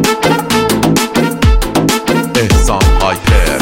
احسان هایپر.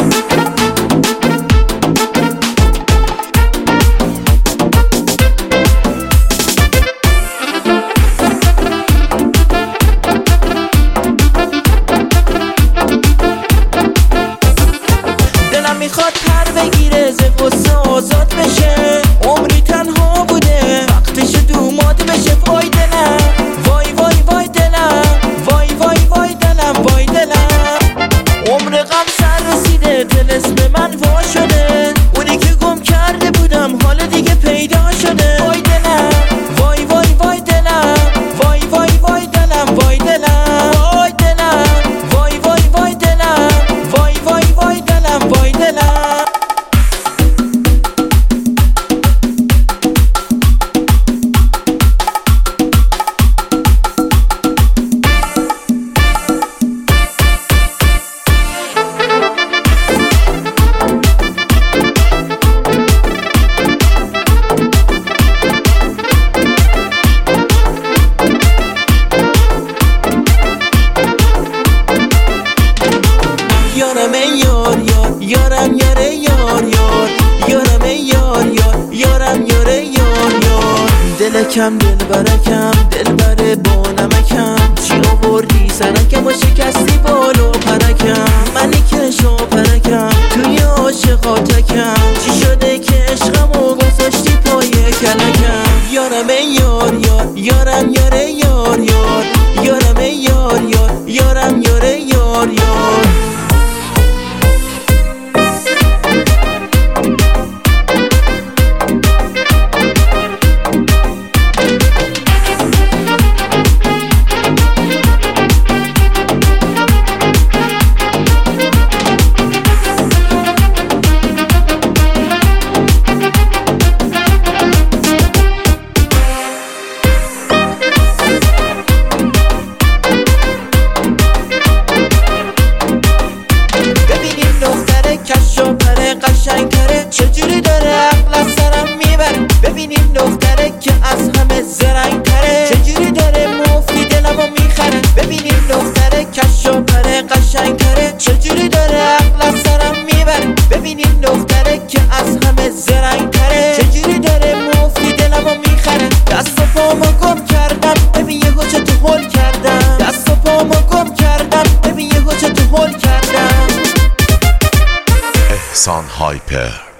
دلم میخواد پر بگیره ز غصه آزاد بشه، عمری تنها بوده وقتش دوماد بشه. وای دلم، وای وای وای دلم، وای وای وای دلم، وای دلم. عمر غم سر رسیده، دل اسم من وا شده، اونی که گم کرده بودم حالا دیگه پیدا شده. وای دلم، وای وای وای دلم، وای وای وای دلم، وای دلم، وای دلم، وای وای وای دلم، وای وای وای دلم، وای دلم. یارم ای یار یار، یارم یاره یار یار، یارم ای یار یار، یارم یاره یار یار. دلکم دل برکم، دل بره با نمکم، چی آوردی سرکم و شکستی بالو پرکم. منی که شاپرکم توی عاشقاتکم، چی شده که عشقمو گذاشتی پای کلکم. یارم ای یار یار، یارم یاره یار یار، یارم ای یار یار، یارم یاره یار یار. کشاپره قشنگتره، چجوری داره عقل از سرم میبره. ببینیم دختره که از همه زرنگتره، چجوری داره مفتی دلمو میخره. ببینیم دختره کشاپره قشنگتره، چجوری داره عقل از سرم میبره. ببینیم دختره که از همه زرنگتره، چجوری داره مفتی دلمو میخره. دست و پامو گم کردم ببین یه چه تو هول کردم، دست و پامو گم کردم ببین یه چه تو هول کردم. احسان هایپر.